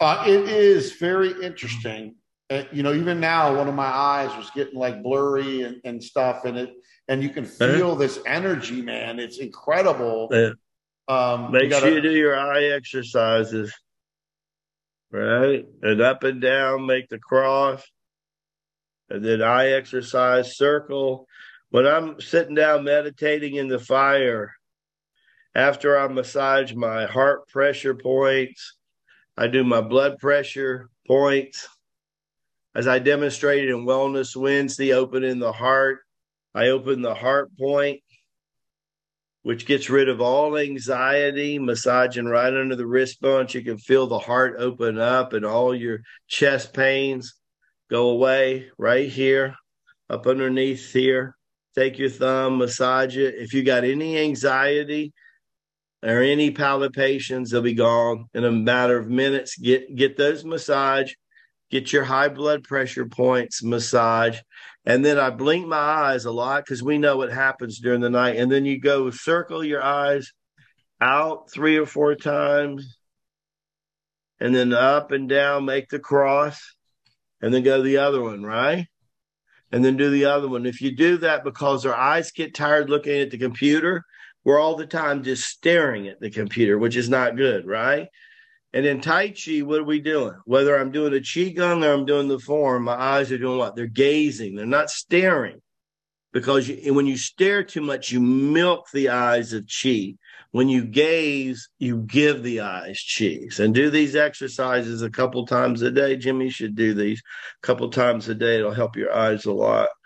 It is very interesting. Even now, one of my eyes was getting like blurry and stuff, and you can Huh? feel this energy, man. It's incredible. Uh, You Make sure you gotta, do your eye exercises, right? And up and down, make the cross, and then eye exercise, circle. When I'm sitting down meditating in the fire, after I massage my heart pressure points, I do my blood pressure points. As I demonstrated in Wellness Wednesday, opening the heart, I open the heart point, which gets rid of all anxiety, massaging right under the wrist bones. You can feel the heart open up and all your chest pains go away right here, up underneath here. Take your thumb, massage it. If you got any anxiety or any palpitations, they'll be gone in a matter of minutes. Get those massaged. Get your high blood pressure points massaged. And then I blink my eyes a lot because we know what happens during the night. And then you go circle your eyes out 3 or 4 times and then up and down, make the cross, and then go to the other one, right? And then do the other one. If you do that because our eyes get tired looking at the computer, we're all the time just staring at the computer, which is not good, right? And in Tai Chi, what are we doing? Whether I'm doing a Qigong or I'm doing the form, my eyes are doing what? They're gazing. They're not staring because when you stare too much, you milk the eyes of Qi. When you gaze, you give the eyes Qi. And do these exercises a couple times a day. Jimmy should do these a couple times a day. It'll help your eyes a lot.